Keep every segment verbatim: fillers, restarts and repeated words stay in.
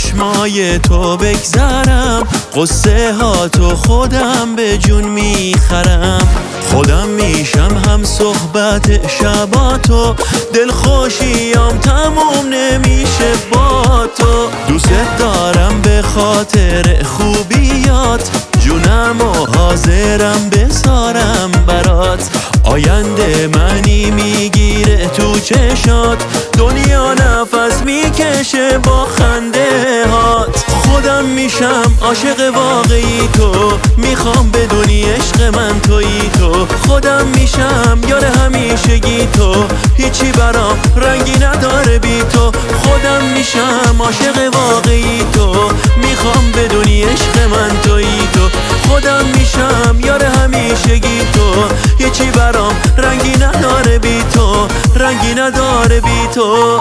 چشمای تو بگذرم، قصه ها تو خودم به جون میخرم. خودم میشم هم صحبت شباتو، دلخوشیام تموم نمیشه با تو. دوست دارم به خاطر خوبیات، جونم و حاضرم بذارم برات. آینده منی میگیره تو چشات، دنیا نفس میکشه با خنده هات. خودم میشم عاشق واقعی تو، میخوام بدونی عشق من تویی تو. خودم میشم یار همیشگی تو، هیچی برام رنگی نداره بی تو. خودم میشم عاشق واقعی تو، میخوام بدونی عشق من تویی تو. خودم میشم یار همیشگی تو، هیچی برام رنگی نداره بی تو، رنگی نداره بی تو.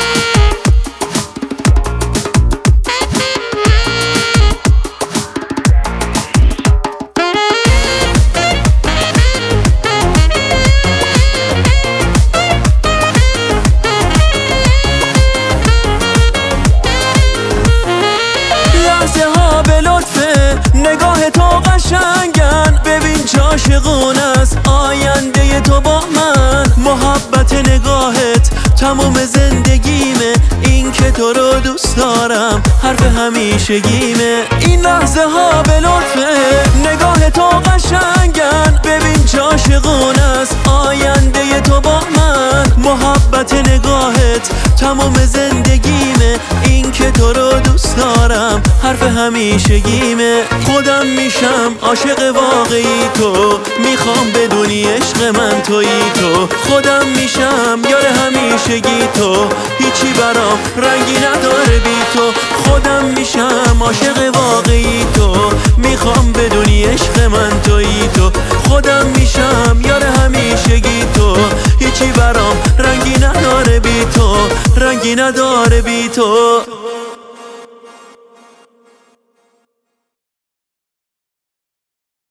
نگاه تو قشنگن، ببین چه عاشقونه است آینده تو با من. محبت نگاهت تمام زندگیمه، این که تو رو دوست دارم حرف همیشگیمه. این لحظه ها به لطفه، نگاه تو قشنگن، ببین چه عاشقونه است آینده تو با من. محبت نگاهت تمام زندگیمه، این که تو رو دوست دارم حرف همیشگیمه. خودم میشم عاشق واقعی تو، میخوام بدونی عشق من تویی تو. خودم میشم یار همیشگی تو، هیچی برام رنگی نداره بی تو. خودم میشم عاشق واقعی تو، میخوام بدونی عشق من تویی تو. خودم میشم یار همیشگی تو، هیچی برام رنگی نداره بی تو، رنگی نداره بی تو.